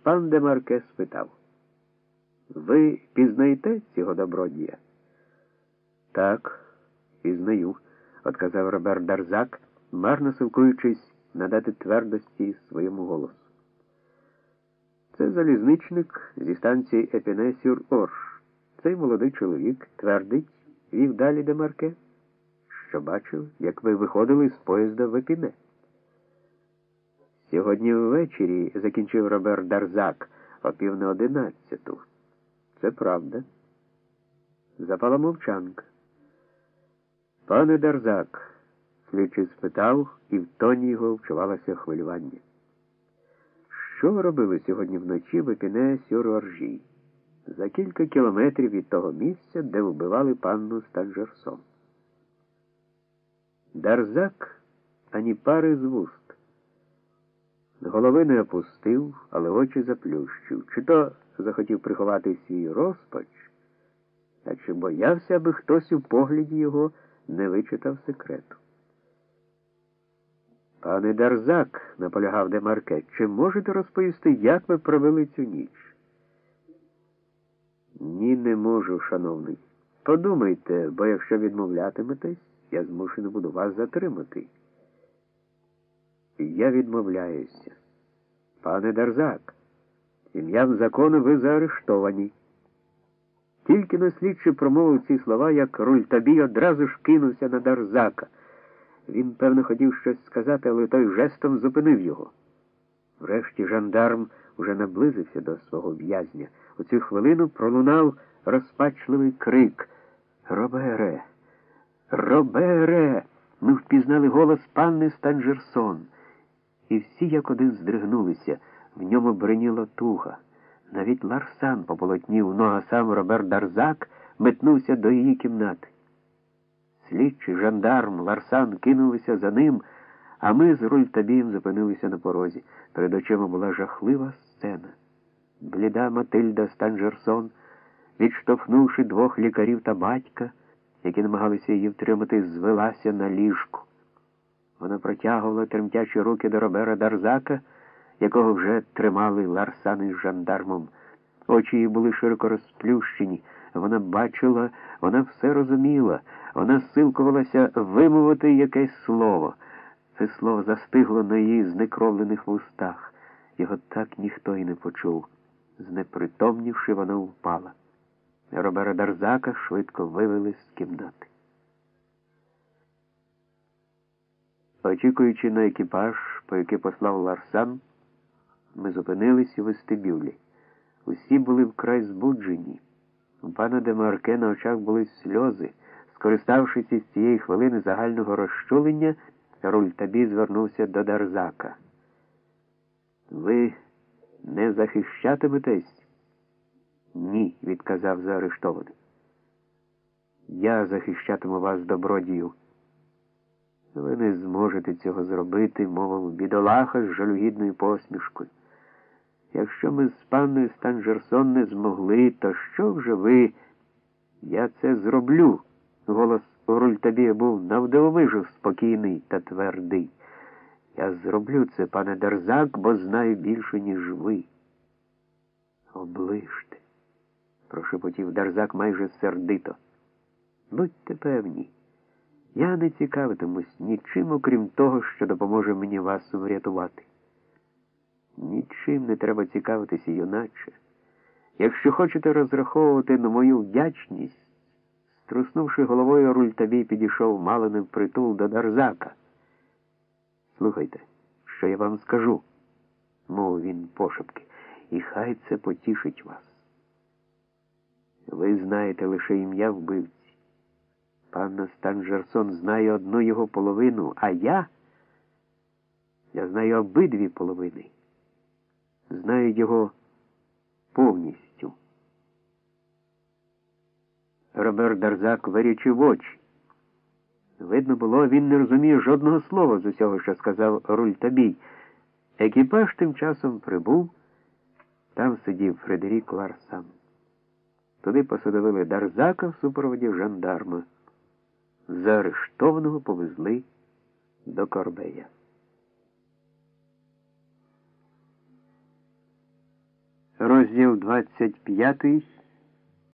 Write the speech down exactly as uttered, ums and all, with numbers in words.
Пан де Марке спитав: «Ви пізнаєте цього добродія?» «Так, пізнаю», – отказав Робер Дарзак, марно силкуючись надати твердості своєму голосу. «Це залізничник зі станції Епіне-сюр-Орш. Цей молодий чоловік твердить, вів далі де Марке, що бачив, як ви виходили з поїзда в Епіне». «Сьогодні ввечері», – закінчив Робер Дарзак, – «о пів на одинадцяту». «Це правда». Запала мовчанка. «Пане Дарзак», – слідчий спитав, і в тоні його вчувалося хвилювання, «що ви робили сьогодні вночі в Епіне-сюр-Оржі, за кілька кілометрів від того місця, де вбивали панну Станжерсон?» Дарзак ані пари з вуст. Голови не опустив, але очі заплющив. Чи то захотів приховати свій розпач, а чи боявся, аби хтось у погляді його не вичитав секрету. «Пане Дарзак», – наполягав де Марке, – «чи можете розповісти, як ви провели цю ніч?» «Ні, не можу, шановний. Подумайте, бо якщо відмовлятиметесь, я змушений буду вас затримати». «Я відмовляюся. Пане Дарзак, ім'ям закону ви заарештовані». Тільки на слідчий промовив ці слова, як Рультабій одразу ж кинувся на Дарзака. Він, певно, хотів щось сказати, але той жестом зупинив його. Врешті жандарм уже наблизився до свого в'язня. У цю хвилину пролунав розпачливий крик: «Робере! Робере!» Ми впізнали голос панни Станжерсон. І всі як один здригнулися, в ньому бриніло туга. Навіть Ларсан пополотнів, ну а сам Робер Дарзак метнувся до її кімнати. Слідчий, жандарм, Ларсан кинулися за ним, а ми з Рультабієм зупинилися на порозі. Перед очима була жахлива сцена. Бліда Матильда Станжерсон, відштовхнувши двох лікарів та батька, які намагалися її втримати, звелася на ліжку. Вона протягувала тремтячі руки до Робера Дарзака, якого вже тримали Ларсан із жандармом. Очі її були широко розплющені. Вона бачила, вона все розуміла. Вона силкувалася вимовити якесь слово. Це слово застигло на її знекровлених вустах. Його так ніхто й не почув. Знепритомнівши, вона впала. Робера Дарзака швидко вивели з кімнати. Очікуючи на екіпаж, по який послав Ларсан, ми зупинились у вестибюлі. Усі були вкрай збуджені. У пана де Марке на очах були сльози. Скориставшись із цієї хвилини загального розчулення, Рультабій звернувся до Дарзака. «Ви не захищатиметесь?» «Ні», – відказав заарештований. «Я захищатиму вас, добродію». «Ви не зможете цього зробити», – мовив бідолаха з жалюгідною посмішкою. «Якщо ми з панною Станжерсон не змогли, то що вже ви?» «Я це зроблю», – голос у Рультабія був навдивовижу спокійний та твердий. «Я зроблю це, пане Дарзак, бо знаю більше, ніж ви». «Оближте», – прошепотів Дарзак майже сердито. «Будьте певні, я не цікавитимусь нічим, окрім того, що допоможе мені вас врятувати». «Нічим не треба цікавитися, юначе. Якщо хочете розраховувати на мою вдячність», струснувши головою, Рультабій підійшов мало не впритул до Дарзака. «Слухайте, що я вам скажу», – мовив він пошепки, – «і хай це потішить вас. Ви знаєте лише ім'я вбивці. Панна Станжерсон знає одну його половину, а я, я знаю обидві половини. Знаю його повністю». Робер Дарзак вирічив очі. Видно було, він не розуміє жодного слова з усього, що сказав Рультабій. Екіпаж тим часом прибув. Там сидів Фредерік Ларсан. Туди посадовили Дарзака в супроводі жандарма. Заарештованого повезли до Корбея. Розділ двадцять п'ятий.